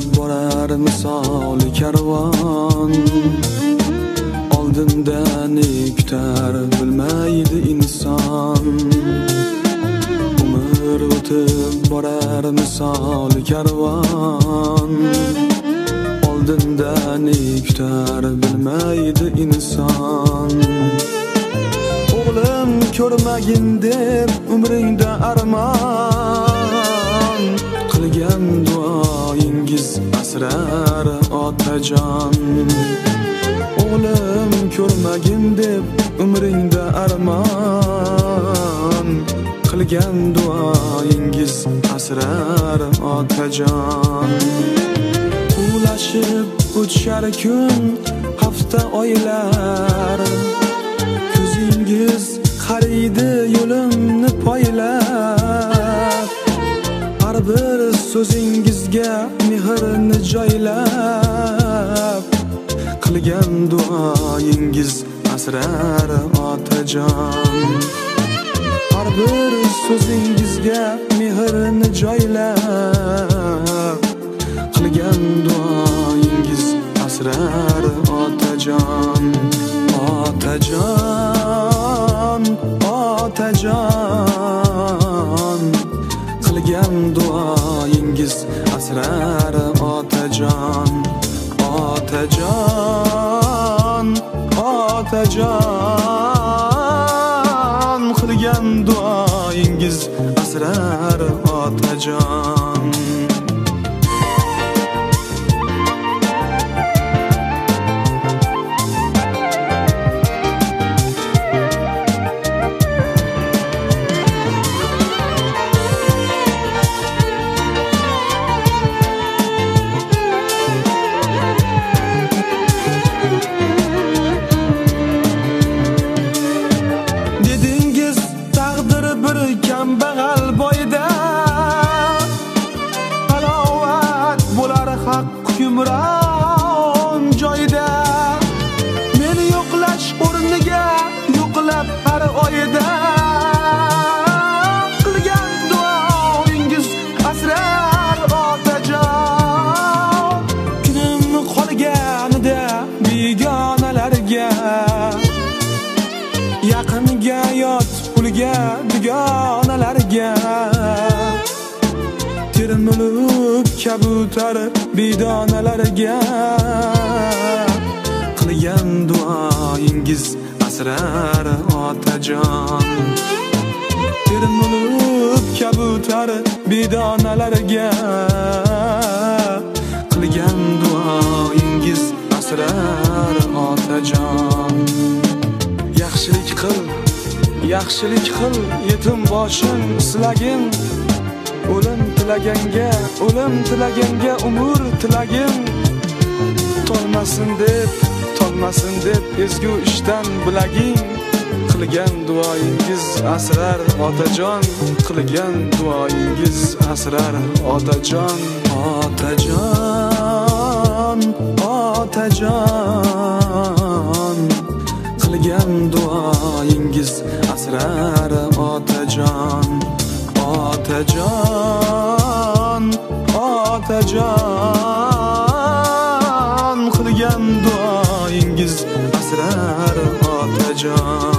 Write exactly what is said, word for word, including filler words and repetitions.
borar misoli karvon, oldinda ne kutar bilmaydi inson. Umr o'tib borar misoli karvon, oldinda ne kutar bilmaydi inson. O'g'lim ko'rmagin deb umringda armon, qilgan duoyingiz asrar otajon. O'g'lim ko'rmagin deb umringda armon, qilgan duoyingiz asrar otajon. Quvlashib o'tishar kun, hafta, oylar, ko'zingiz qariydi yo'limni poylab. Har bir so'zingizga mehrni joylab, qilgan duoyingiz asrar otajon. Har bir so'zingizga mehrni joylab, qilgan duoyingiz asrar otajon. Otajon, otajon, qilgan duoyingiz asrar otajon. Otajon, otajon, qilgan duoyingiz asrar otajon. Kambag'al boyda halovat bo'lar haq hukmron joyda. Meni yo'qlash o'rniga yo'qlab har oyda, qilgan duoyingiz asrar otajon. Kunim qolganida begonalarga, yaqinga yot pulga dugonalarga, termilib kabutar bedonalarga, qilgan duoyingiz asrar otajon. Termilib kabutar bedonalarga, qilgan duoyingiz asrar otajon. Yaxshilik qil, yaxshilik qil, yetim boshim silagin. O'lim tilaganga, o'lim tilaganga umr tilagin. Tolmasin deb, tolmasin deb ezgu ishdan bilagin. Qilgan duoyingiz asrar otajon, qilgan duoyingiz asrar otajon. Otajon, otajon, qilgan duoyingiz asrar otajon. Otajon, otajon, qilgan duoyingiz asrar otajon.